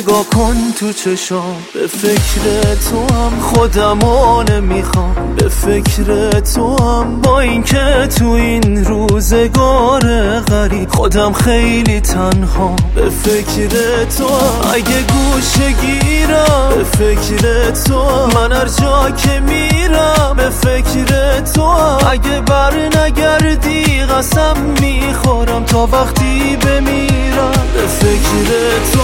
نگاه کن تو چشام، به فکر تو هم خودمو نمیخوام، به فکر تو هم با اینکه تو این روزگار غریب خودم خیلی تنها، به فکر تو هم اگه گوشه گیرم، به فکر تو هم من هر جا که میرم، به فکر تو هم اگه بر نگردی قسم میخورم تا وقتی بمیرم، به فکر تو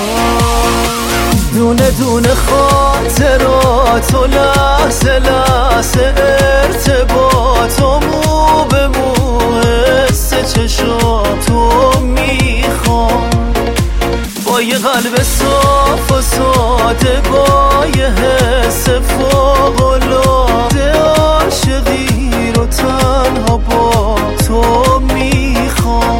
دونه دونه خاطرات و لحظه لحظه ارتباط و مو به مو حس چشاتو میخوام، با یه قلب صاف و ساده، با یه حس فوق‌العاده، عاشقی رو تنها با تو میخوام.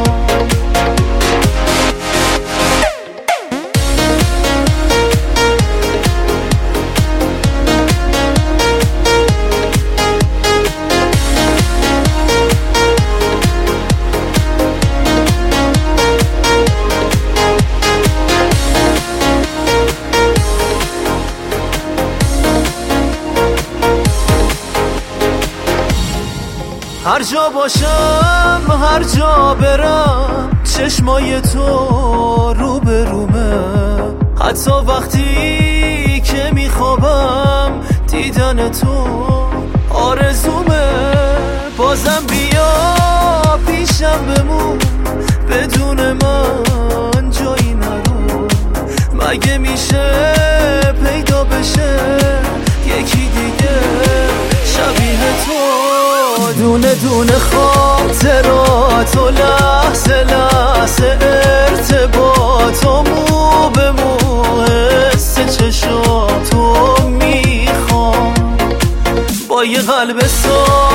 هر جا باشم هر جا برم چشمای تو رو به رومه، حتی وقتی که میخوابم دیدن تو آرزومه، بازم بیا پیشم بمون بدون من جایی نرو، مگه میشه پیدا بشه یکی دیگه شبیه تو، دونه دونه خاطرات و لحظه لحظه ارتباط و مو به مو حس چشاتو میخوام، با یه قلب